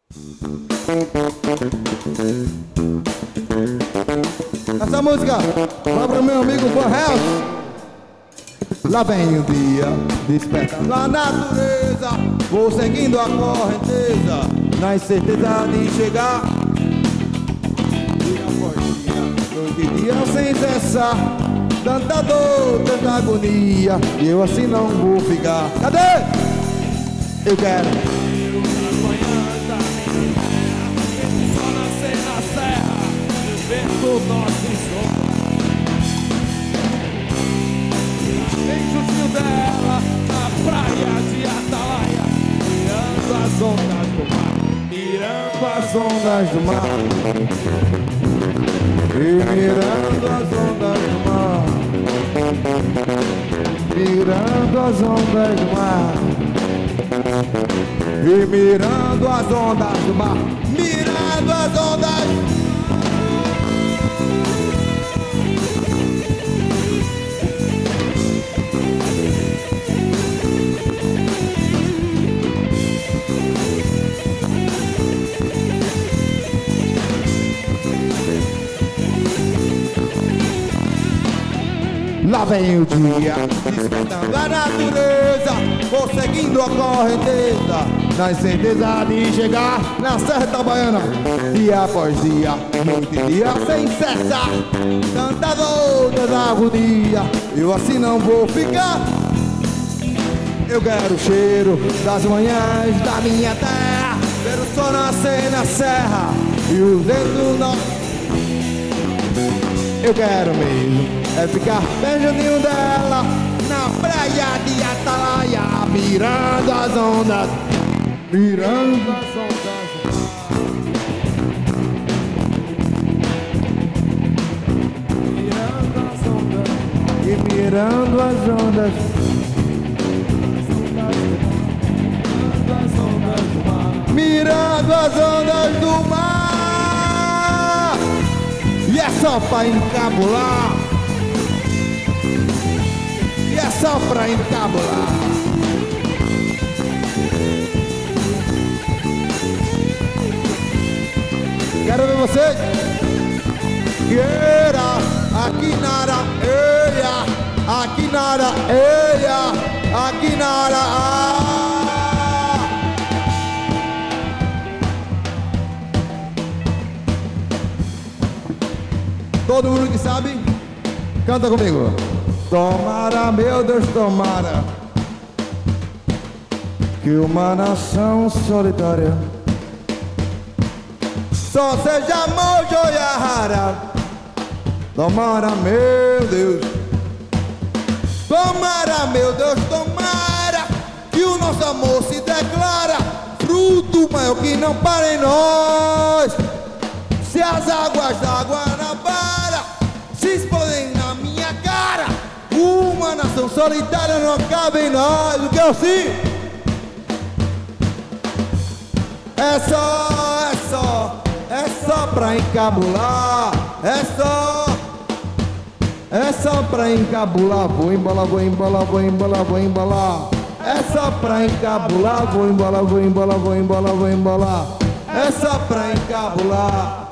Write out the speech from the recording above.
Essa música vai pro meu amigo Van Hels. Lá vem o dia, despertando a natureza, vou seguindo a correnteza, na incerteza de chegar. Dia após dia, noite e dia sem cessar, tanta dor, tanta agonia, e eu assim não vou ficar. Cadê? Eu quero só nascer na serra, viver do nosso som. Juntinho dela, na praia de Atalaia, mirando as ondas do mar, mirando as ondas do mar, e mirando as ondas do mar, mirando as ondas do mar, e mirando as ondas do mar, mirando as ondas. Lá vem o dia, despertando a natureza, vou seguindo a correnteza, na incerteza de chegar na Serra Itabaiana. Dia após dia, noite e dia sem cessar, tanta dor, tanta agonia, eu assim não vou ficar. Eu quero o cheiro das manhãs da minha terra, ver o sol nascer na serra e o vento não. Eu quero mesmo é ficar pertinho dela, na praia de Atalaia, mirando as ondas, mirando as ondas, mirando as ondas, e mirando as ondas, mirando as ondas do mar. E é só pra encabular, e é só pra encabular. Quero ver vocês. Queira, aqui nada, eia, aqui nada, eia, aqui nada. Todo mundo que sabe, canta comigo. Tomara, meu Deus, tomara, que uma nação solitária só seja amor, joia rara. Tomara, meu Deus, tomara, meu Deus, tomara, que o nosso amor se declara fruto maior que não para em nós. Se as águas da Guanabara se explodem na minha cara, uma nação solitária não cabe em nós. O que eu sinto é só pra encabular, é só pra encabular. Vou embalar, vou embalar, vou embalar, vou embalar. É só pra encabular, vou embalar, vou embalar, vou embalar, vou embalar. É só pra encabular.